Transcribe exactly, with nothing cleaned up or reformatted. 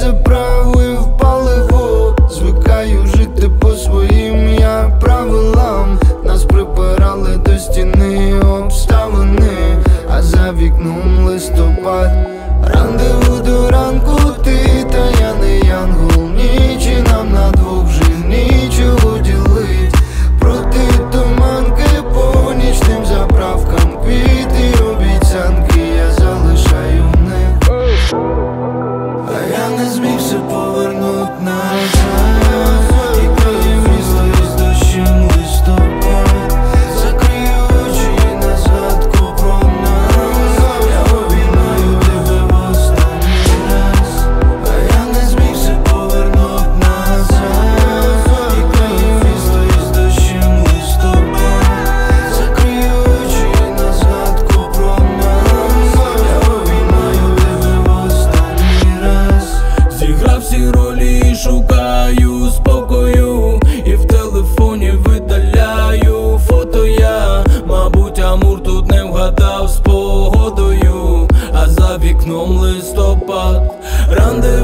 заправив паливо. Звикаю жити по своїм я правилам. Нас припирали до стіни обставини, а за вікном листопад. Рандеву до ранку, ти та я не янгол. Нічі нам на двох вже нічого ділить. Проти туманки по нічним заправкам. Квіти, обіцянки я залишаю в них. А я не зміг все повернуть назад. Тікає місто із дощем листопад. Закрию очі на згадку про нас. Я обіймаю тебе в останній раз. А я не зміг все повернуть назад. Тікає місто із дощем листопад. Закрию очі на згадку про нас. Я обіймаю тебе в останній раз. Зіграв всі ролі і шукаю спокою, і в телефоні видаляю фото я. Мабуть, Амур тут не вгадав з погодою, а за вікном листопад. Ранде